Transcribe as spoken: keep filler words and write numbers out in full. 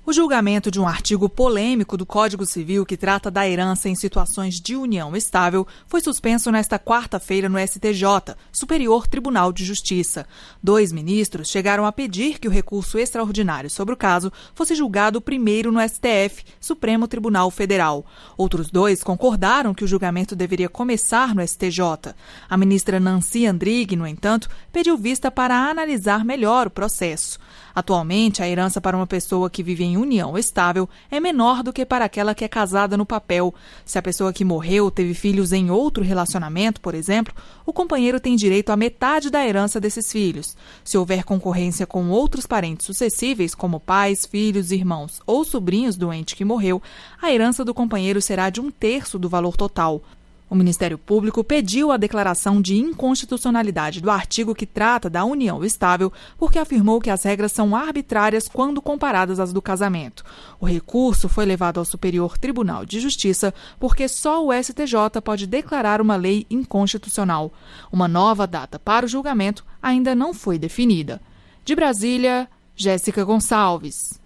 O julgamento de um artigo polêmico do Código Civil que trata da herança em situações de união estável foi suspenso nesta quarta-feira no S T J, Superior Tribunal de Justiça. Dois ministros chegaram a pedir que o recurso extraordinário sobre o caso fosse julgado primeiro no S T F, Supremo Tribunal Federal. Outros dois concordaram que o julgamento deveria começar no S T J. A ministra Nancy Andrighi, no entanto, pediu vista para analisar melhor o processo. Atualmente, a herança para uma pessoa que vive em união estável é menor do que para aquela que é casada no papel. Se a pessoa que morreu teve filhos em outro relacionamento, por exemplo, o companheiro tem direito à metade da herança desses filhos. Se houver concorrência com outros parentes sucessíveis, como pais, filhos, irmãos ou sobrinhos do ente que morreu, a herança do companheiro será de um terço do valor total. O Ministério Público pediu a declaração de inconstitucionalidade do artigo que trata da união estável porque afirmou que as regras são arbitrárias quando comparadas às do casamento. O recurso foi levado ao Superior Tribunal de Justiça porque só o S T J pode declarar uma lei inconstitucional. Uma nova data para o julgamento ainda não foi definida. De Brasília, Jéssica Gonçalves.